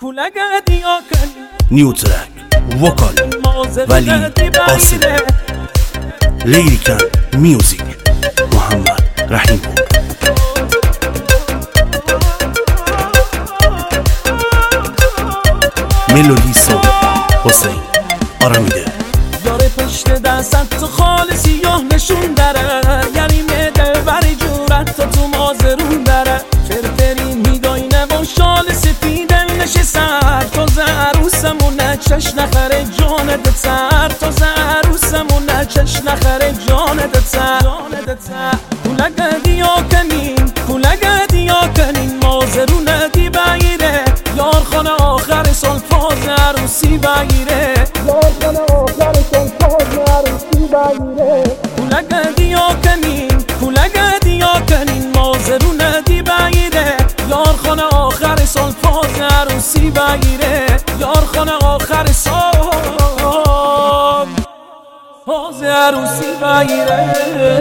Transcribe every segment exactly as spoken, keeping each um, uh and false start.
نیو ترک وکال ولی قاسم لیریکن میوزیک محمد رحیم ملودی سو حسین آرامیده داره پشت دستت تو خال سیاه نشون داره، یعنی میده بری جورت تا تو مازرون داره. فرفری میداینه با شال سفیده نشه سر، تازه عروسمونه چش نخره جانت سر، تازه عروسمونه چش نخره جانت سر. کولگه دیا کنین کولگه دیا کنین مازرونه دی بگیره، یار خانه آخر سال فاز عروسی بگیره، یار خانه آخر سال فاز عروسی بگیره. کولگه دیا کنین کولگه دیا کنین مازرونه دی بگیره، یار خانه آخر سال فاز عروسی بگیره، یار خانه آخر سال فاز عروسی بگیره.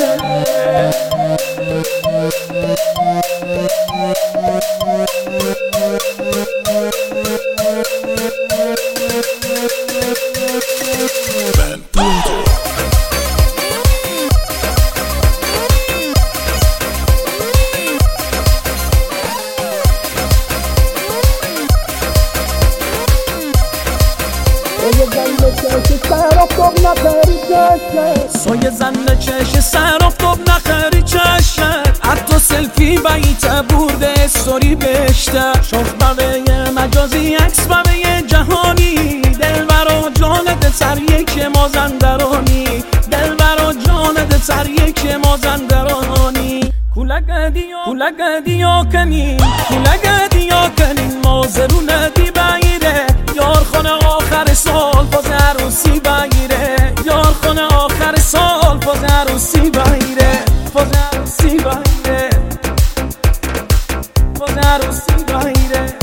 سایه زن چش سر افتاب نخری چشه، حتی سلفی بیت برده استوری بشته، شاف بقیه مجازی عکس بقیه جهانی، دل برا جانت سر یک مازندرانی، دل برا جانت سر یک مازندرانی. کولگه دیا کولگه دیا کنین کولگه دیا کنین مازرونه دی بگیره، یار خانه آخر سال باز عروسی بگیره، یار خانه آخر سال باز عروسی بگیره، باز عروسی بگیره، باز عروسی بگیره.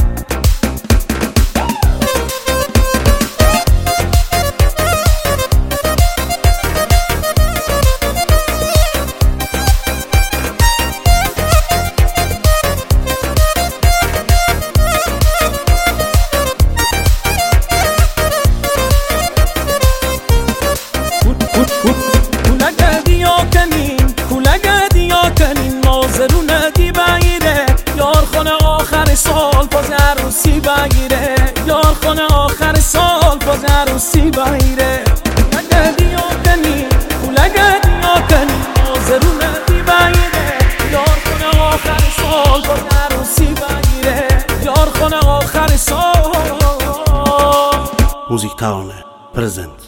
کولگه دیا کنین کولگه دیا کنین مازرونه دی بگیره، یار خانه آخر سال باز عروسی بگیره، یار خانه آخر سال باز عروسی بگیره. کولگه دیا کنین کولگه دیا کنین مازرونه دی بگیره، یار خانه آخر سال باز عروسی بگیره، یار خانه آخر سال. موزیک تاونه پرزنت